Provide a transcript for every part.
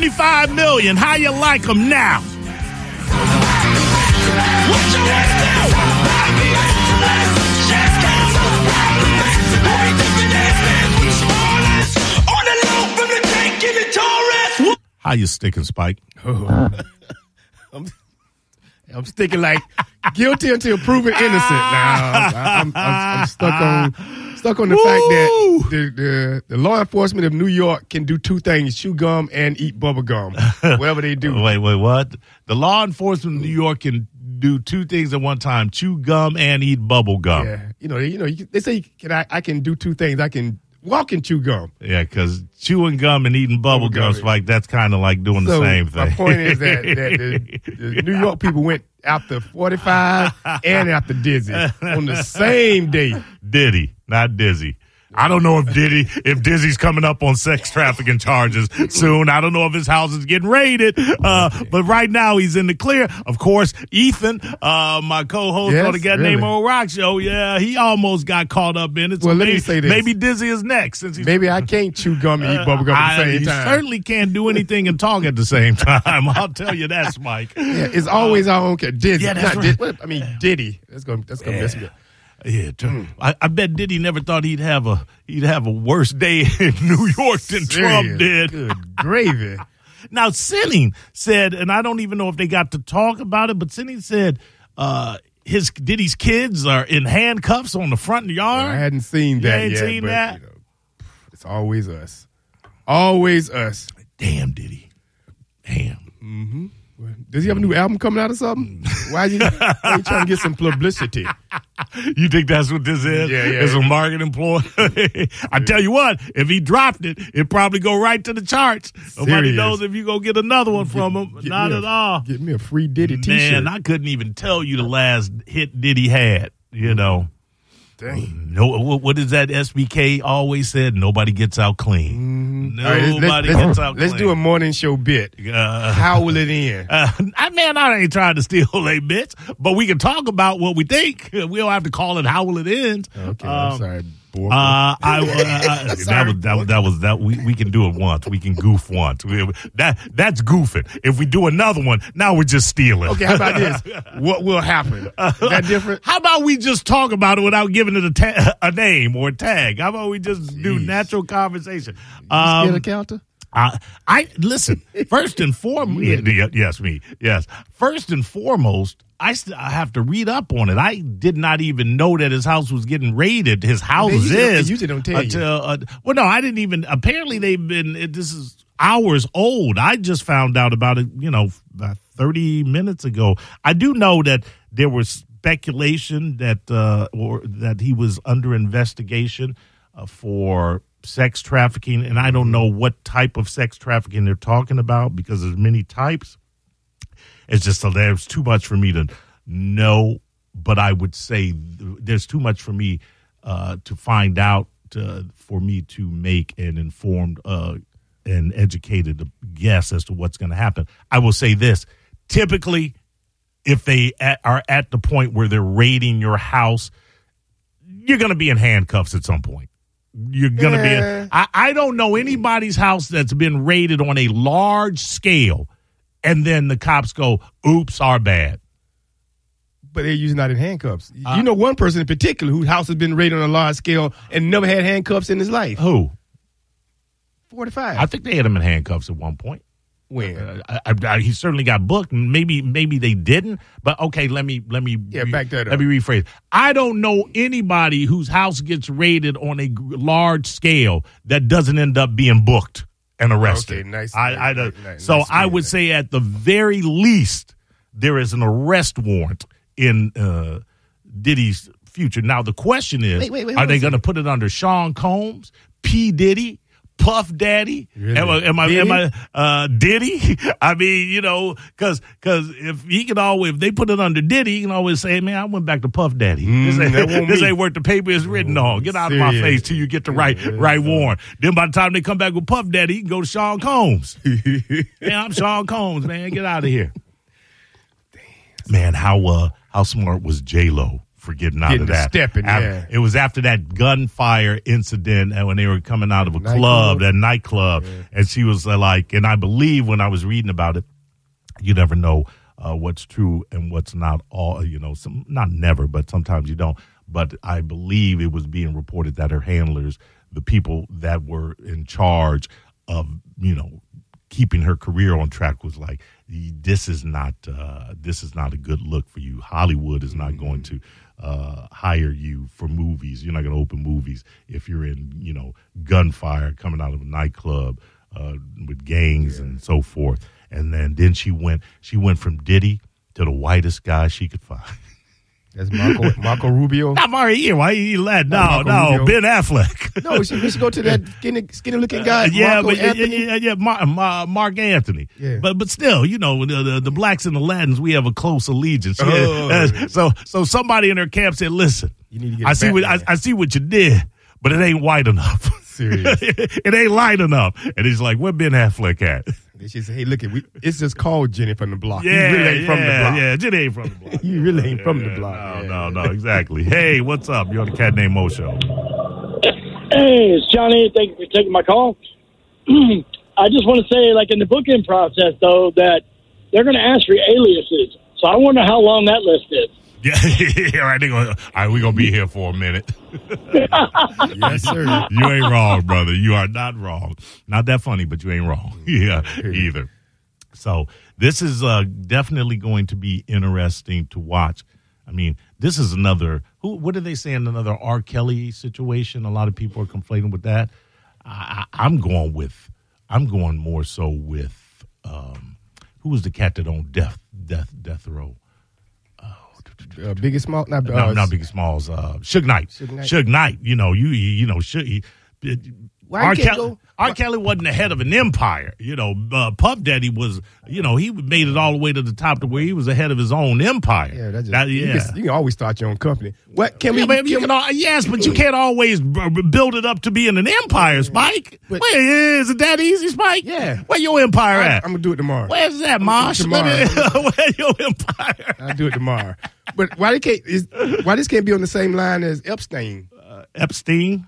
$75 million. How you like them now? What you want to do? How you sticking, Spike? Oh. I'm sticking like guilty until proven innocent. Now I'm stuck on the fact that the law enforcement of New York can do two things: chew gum and eat bubble gum. Whatever they do. Wait, what? The law enforcement of New York can do two things at one time: chew gum and eat bubble gum. Yeah, they say I can do two things. I can walk and chew gum. Yeah, because chewing gum and eating bubble gum, Spike, that's kind of like doing the same thing. My point is that the New York people went after 45 and after Dizzy on the same day. Diddy, not Dizzy. I don't know if Dizzy's coming up on sex trafficking charges soon. I don't know if his house is getting raided. But right now he's in the clear. Of course, Ethan, my co-host on the Get Name on Rock show, he almost got caught up in it. So well, let me say this. Maybe Dizzy is next. Maybe I can't chew gum and eat bubble gum at the same time. You certainly can't do anything and talk at the same time. I'll tell you that, Mike. Yeah, it's always our own Dizzy. Yeah, that's right. Diddy. That's gonna mess me up. Yeah, I bet Diddy never thought he'd have a worse day in New York than Trump did. Good gravy. Now, Sinning said, and I don't even know if they got to talk about it, but Sinning said Diddy's kids are in handcuffs on the front yard. I hadn't seen that yet. Seen but, that? It's always us. Always us. Damn, Diddy. Damn. Mm-hmm. Does he have a new album coming out or something? Why are you trying to get some publicity? You think that's what this is? Yeah. It's a marketing ploy. I tell you what, if he dropped it, it'd probably go right to the charts. Nobody knows if you go get another one from him. Not at all. Get me a free Diddy t-shirt. Man, I couldn't even tell you the last hit Diddy had, Dang. No, what is that SBK always said? Nobody gets out clean. Nobody gets out clean. Let's do a morning show bit. How will it end? I ain't trying to steal a bits, but we can talk about what we think. We don't have to call it how will it end. Okay, I'm sorry. We can do it once. We can goof once. That's goofing. If we do another one, now we're just stealing. Okay, how about this? What will happen? Is that different? How about we just talk about it without giving it a name or a tag? How about we just do natural conversation? You scared of counter? I listen. First and foremost, yes. First and foremost, I have to read up on it. I did not even know that his house was getting raided. His house is. They usually don't tell you. Well, no, I didn't even. Apparently, this is hours old. I just found out about it, about 30 minutes ago. I do know that there was speculation that he was under investigation for sex trafficking, and I don't know what type of sex trafficking they're talking about because there's many types. It's just there's too much for me to know, but I would say there's too much for me to find out for me to make an informed and educated guess as to what's going to happen. I will say this. Typically, if they are at the point where they're raiding your house, you're going to be in handcuffs at some point. You're going to be I don't know anybody's house that's been raided on a large scale and then the cops go, oops, our bad. But they're usually not in handcuffs. You know one person in particular whose house has been raided on a large scale and never had handcuffs in his life. Who? 45. I think they had him in handcuffs at one point. When? He certainly got booked. Maybe they didn't. But okay, let me back that up. Let me rephrase. I don't know anybody whose house gets raided on a large scale that doesn't end up being booked and arrested. Okay, nice. I would say at the very least there is an arrest warrant in Diddy's future. Now the question is, are they going to put it under Sean Combs, P. Diddy, Puff Daddy? Really? Am I Diddy? I mean, because if they put it under Diddy, he can always say, man, I went back to Puff Daddy. This ain't worth the paper it's written on. Get out of my face till you get the right warrant. Then by the time they come back with Puff Daddy, you can go to Sean Combs. Man, I'm Sean Combs, man. Get out of here. Man, how smart was J-Lo for getting out Getting of the that. stepping, yeah. It was after that gunfire incident and when they were coming out of a Nightclub. that nightclub, and she was like, and I believe when I was reading about it, you never know what's true and what's not. All not never, but sometimes you don't. But I believe it was being reported that her handlers, the people that were in charge of keeping her career on track, was like, this is not a good look for you. Hollywood is not going to hire you for movies. You're not going to open movies if you're in gunfire coming out of a nightclub with gangs and so forth. And then she went from Diddy to the whitest guy she could find. That's Marco Rubio. Not Mario. Why you let? No, Rubio. Ben Affleck. No, she go to that skinny looking guy. Yeah, Marco Anthony. Mark Anthony. Yeah. But still, the blacks and the Latins, we have a close allegiance. Oh. So somebody in her camp said, "Listen, You need to get I see what back, I see what you did, but it ain't white enough. Serious. It ain't light enough." And he's like, "Where Ben Affleck at?" She said, "Hey, look, it's just called Jenny from the block. Yeah, you really ain't from the block. Yeah, Jenny ain't from the block. You really ain't from the block. No, exactly. Hey, what's up? You're on the Cat Named Mo Show. Hey, it's Johnny. Thank you for taking my call. I just want to say, like in the booking process, though, that they're going to ask for aliases. So I wonder how long that list is. Yeah, all right, we're going to be here for a minute. Yes, sir. You ain't wrong, brother. You are not wrong. Not that funny, but you ain't wrong. Yeah, either. So this is definitely going to be interesting to watch. I mean, this is another, what are they saying, another R. Kelly situation? A lot of people are complaining with that. I'm going more so with, who was the cat that owned Death Row? Biggie Smalls? Not Biggie Smalls. Suge Knight. Suge Knight. R. Kelly wasn't the head of an empire. Puff Daddy was, he made it all the way to the top to where he was the head of his own empire. Yeah, you can always start your own company. What can we? Yes, but you can't always build it up to being an empire, Spike. Is it that easy, Spike? Yeah. Where your empire at? I'm gonna do it tomorrow. Where's that, Marsh? Tomorrow. Where's your empire? I'll do it tomorrow. But why this can't be on the same line as Epstein? Epstein?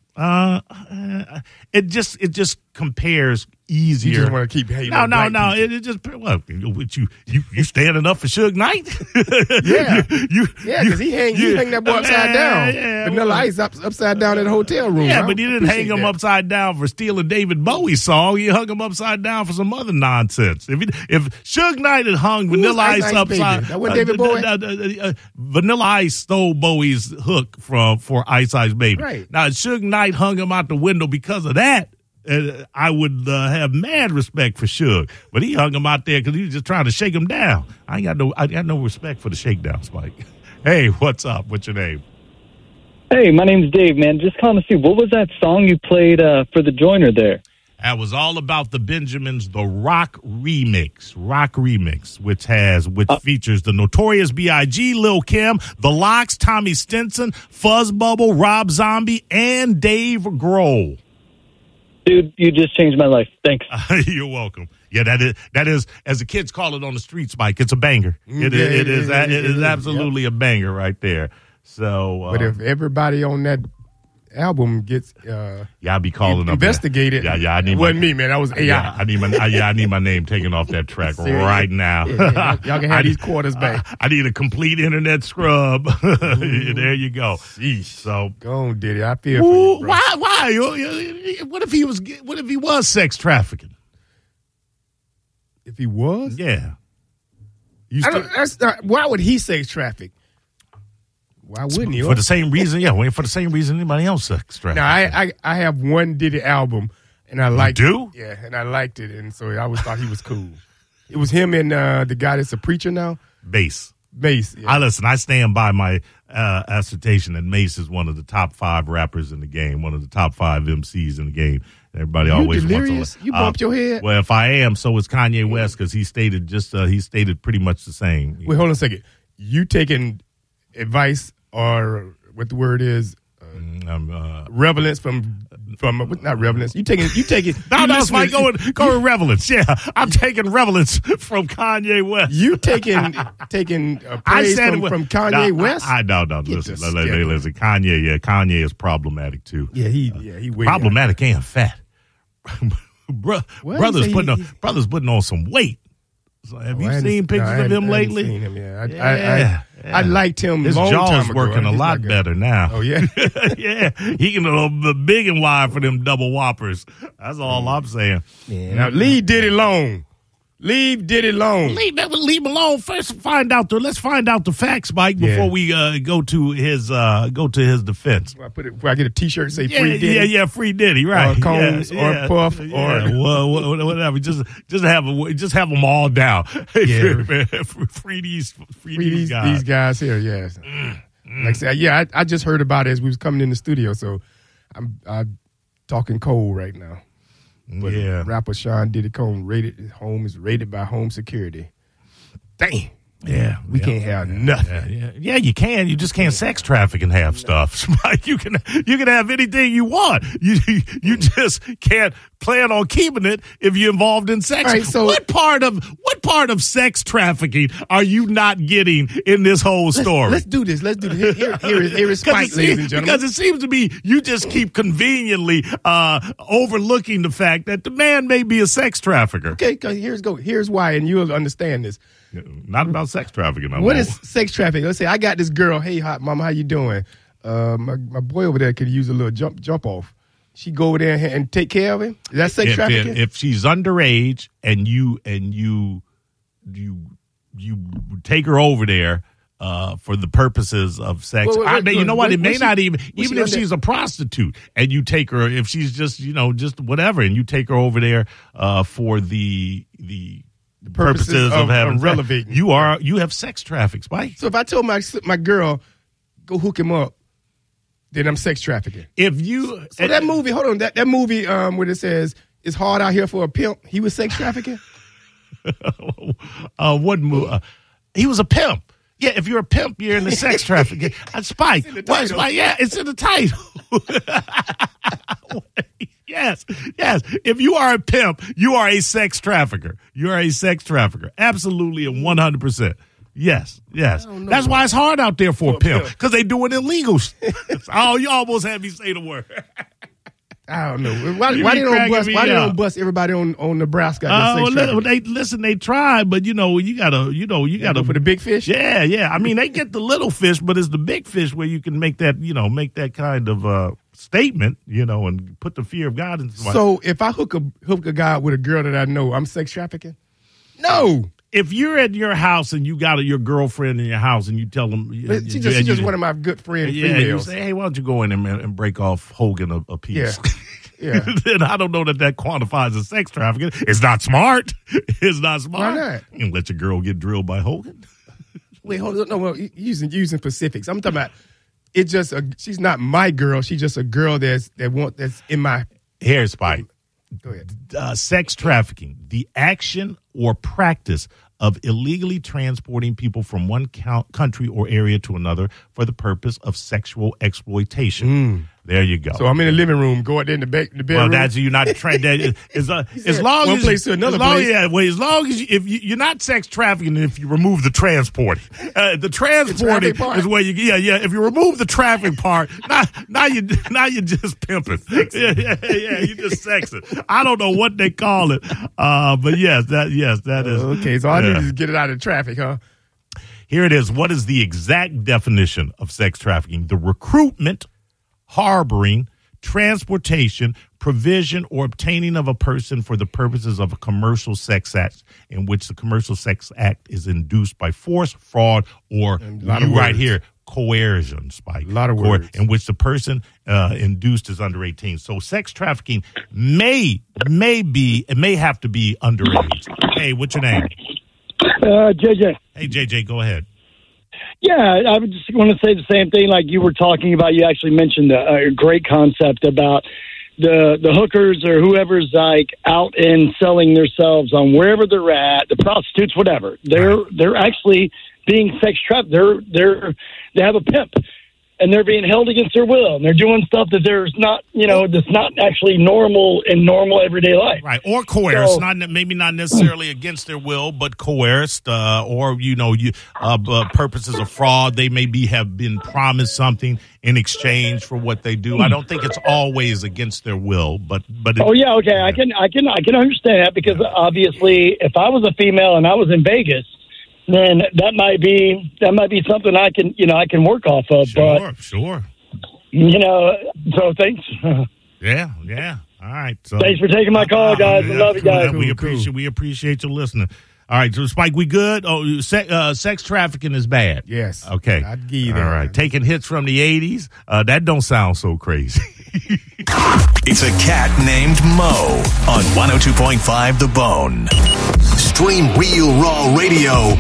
It just compares easier. You just want to keep hating. No. It just you standing up for Suge Knight? Because he hang that boy upside down. Vanilla Ice upside down in the hotel room. Yeah, but he didn't hang him upside down for stealing David Bowie's song. He hung him upside down for some other nonsense. If Suge Knight had hung Vanilla Ice upside, that wasn't David Bowie. Vanilla Ice stole Bowie's hook for Ice Ice Baby. Right. Now Suge Knight hung him out the window because of that. I would have mad respect for Suge, but he hung him out there because he was just trying to shake him down. I got no respect for the shakedown, Spike. Hey, what's up? What's your name? Hey, my name's Dave, man. Just calling to see, what was that song you played for the joiner there? That was all about the Benjamins, the Rock Remix, which features the Notorious B.I.G., Lil' Kim, The Lox, Tommy Stinson, Fuzzbubble, Rob Zombie, and Dave Grohl. Dude, you just changed my life. Thanks. You're welcome. Yeah, that is, as the kids call it on the streets, Mike, it's a banger. It is absolutely a banger right there. So, but if everybody on that album gets I'll be calling investigated. I need wasn't me, man. That was AI. Yeah, I need my name taken off that track right now. Y'all can have these quarters back. I need a complete internet scrub. There you go. Sheesh. So go on, Diddy. I feel for you, bro. Why? What if he was sex trafficking? If he was, yeah. Why would he sex traffic? Why wouldn't he? For the same reason, for the same reason anybody else sex traffic. Now, I have one Diddy album, and I liked it. Yeah, and I liked it, and so I always thought he was cool. It was him and the guy that's a preacher now. Mace. Yeah. I stand by my assertion that Mace is one of the top 5 rappers in the game, one of the top 5 MCs in the game. Everybody always delirious? wants to. You bumped your head? Well, if I am, so is Kanye West, because he stated pretty much the same. Wait, hold on a second. You taking advice or what the word is? Relevance from not relevance. You taking. No, Spike, go with relevance. Yeah, I'm taking relevance from Kanye West. You taking praise from Kanye West? No. Listen. Kanye. Yeah, Kanye is problematic too. Yeah, he problematic and fat. Brother's putting on some weight. So have you seen pictures of him lately? I haven't seen him, yeah. I liked him. His jaw's working a lot better now. Oh yeah, yeah. He can go big and wide for them double whoppers. That's all I'm saying. Yeah. Now leave Diddy alone. Leave Diddy alone. Leave him alone. First, let's find out the facts, Mike, before we go to his defense. Where I get a T-shirt say free Diddy. Yeah, free Diddy, right? Or Combs or Puff or whatever. Just have them all down. Yeah. free these guys. These guys here. Yes. Like I said, I just heard about it as we was coming in the studio, so I'm talking cold right now. But rapper Sean Diddy Combs his home is rated by home security. Dang. Yeah. We can't have nothing. Yeah, you can. You just can't sex traffic and have stuff. You can have anything you want. You just can't plan on keeping it if you're involved in sex. Right, so what part of sex trafficking are you not getting in this whole story? Let's do this. Here is Spike, ladies and gentlemen. Because it seems to me you just keep conveniently overlooking the fact that the man may be a sex trafficker. Okay, here's why, and you'll understand this. Not about sex trafficking. What is sex trafficking? Let's say I got this girl. Hey, hot mama, how you doing? My boy over there could use a little jump off. She go over there and take care of him. Is that sex trafficking? If she's underage and you take her over there for the purposes of sex. You know what? It may not even if she's a prostitute and you take her, if she's just whatever, and you take her over there for the purposes of having relevant. You have sex trafficked, Spike. So if I told my girl go hook him up, then I'm sex trafficking. So that movie, hold on, that movie where it says it's hard out here for a pimp, he was sex trafficking. What movie? He was a pimp. Yeah, if you're a pimp, you're in the sex trafficking. Spike. Spike? Yeah, it's in the title. Yes. If you are a pimp, you are a sex trafficker. You are a sex trafficker. Absolutely and 100%. Yes. That's why it's hard out there for a pimp, because they doing illegal. Oh, you almost had me say the word. I don't know. Why they don't bust everybody on Nebraska? They tried, but you gotta for the big fish. Yeah. I mean, they get the little fish, but it's the big fish where you can make that kind of statement, and put the fear of God in somebody. So if I hook a guy with a girl that I know, I'm sex trafficking? No. If you're at your house and you got your girlfriend in your house and you tell them, she's just one of my good friends. Yeah, females. you say, hey, why don't you go in and break off Hogan a piece? Yeah. Then I don't know that quantifies as sex trafficking. It's not smart. It's not smart. Why not? You let your girl get drilled by Hogan. Wait, hold on. No, using specifics. I'm talking about it's just she's not my girl. She's just a girl that's in my hair. Spike. Go ahead. Sex trafficking, the action or practice of illegally transporting people from one country or area to another for the purpose of sexual exploitation. There you go. So I'm in the living room, go out there in the bedroom. Well, that's you're not trained. As long one place to another place. Yeah, well, as long as if you're not sex trafficking, if you remove the transporting, the transporting is where you. Yeah. If you remove the traffic part, now you're just pimping. Yeah, you just sexing. I don't know what they call it, but that is okay. So I need to get it out of traffic, huh? Here it is. What is the exact definition of sex trafficking? The recruitment, harboring, transportation, provision, or obtaining of a person for the purposes of a commercial sex act in which the commercial sex act is induced by force, fraud, or right here, coercion, Spike. A lot of words. In which the person induced is under 18. So sex trafficking may have to be underage. Hey, what's your name? JJ. Hey, JJ, go ahead. Yeah, I would just want to say the same thing like you were talking about. You actually mentioned a great concept about the hookers or whoever's like out and selling themselves on wherever they're at, the prostitutes, whatever. They're actually being sex trapped. They have a pimp. and they're being held against their will, and they're doing stuff that there's not, that's not actually normal in normal everyday life. Right, or coerced, maybe not necessarily against their will, but coerced, or purposes of fraud. They have been promised something in exchange for what they do. I don't think it's always against their will, but okay. I can understand that, because obviously, if I was a female and I was in Vegas, then that might be something I can work off of. Sure. So thanks. Yeah. All right. So thanks for taking my call, guys. I love you guys. We appreciate you listening. All right, so Spike, we good? Oh, sex trafficking is bad. Yes. Okay. I'd give you that. All right. Taking hits from the 80s, that don't sound so crazy. It's a cat named Mo on 102.5 The Bone. Stream Real Raw Radio